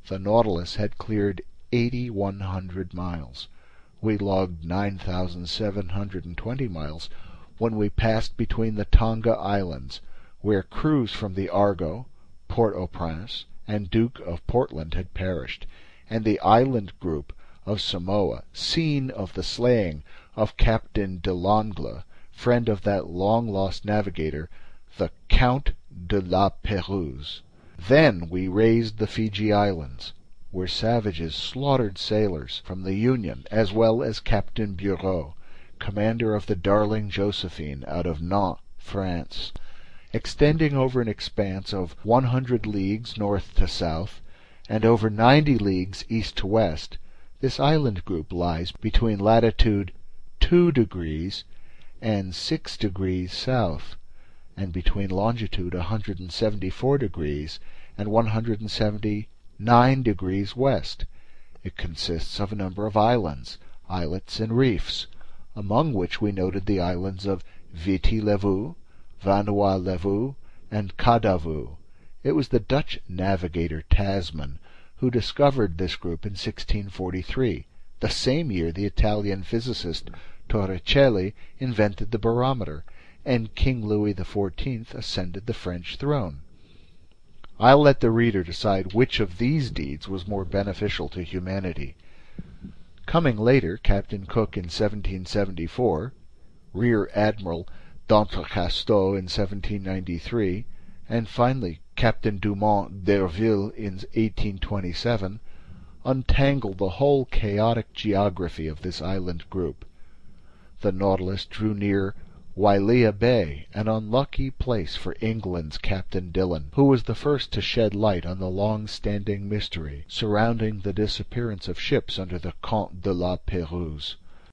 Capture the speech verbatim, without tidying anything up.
The Nautilus had cleared eight thousand one hundred miles. We logged nine thousand seven hundred twenty miles when we passed between the Tonga Islands, where crews from the Argo, Port-au-Prince, and Duke of Portland had perished, and the island group of Samoa, scene of the slaying of Captain de Langle, friend of that long-lost navigator, the Count de la Pérouse. Then we raised the Fiji Islands, where savages slaughtered sailors from the Union, as well as Captain Bureau, commander of the Darling Josephine, out of Nantes, France. Extending over an expanse of one hundred leagues north to south, and over ninety leagues east to west, this island group lies between latitude two degrees and six degrees south, and between longitude one hundred seventy-four degrees and one hundred seventy-nine degrees west. It consists of a number of islands, islets, and reefs, among which we noted the islands of Viti-Levu, Vanuatu-Levu, and Kadavu. It was the Dutch navigator Tasman who discovered this group in sixteen forty-three, the same year the Italian physicist Torricelli invented the barometer, and King Louis the Fourteenth ascended the French throne. I'll let the reader decide which of these deeds was more beneficial to humanity. Coming later, Captain Cook in seventeen seventy-four, Rear Admiral d'Entrecasteaux in seventeen ninety-three, and finally Captain Dumont d'Urville in eighteen twenty-seven, untangled the whole chaotic geography of this island group. The Nautilus drew near Wailea Bay, an unlucky place for England's Captain Dillon, who was the first to shed light on the long-standing mystery surrounding the disappearance of ships under the Count de la Pérouse.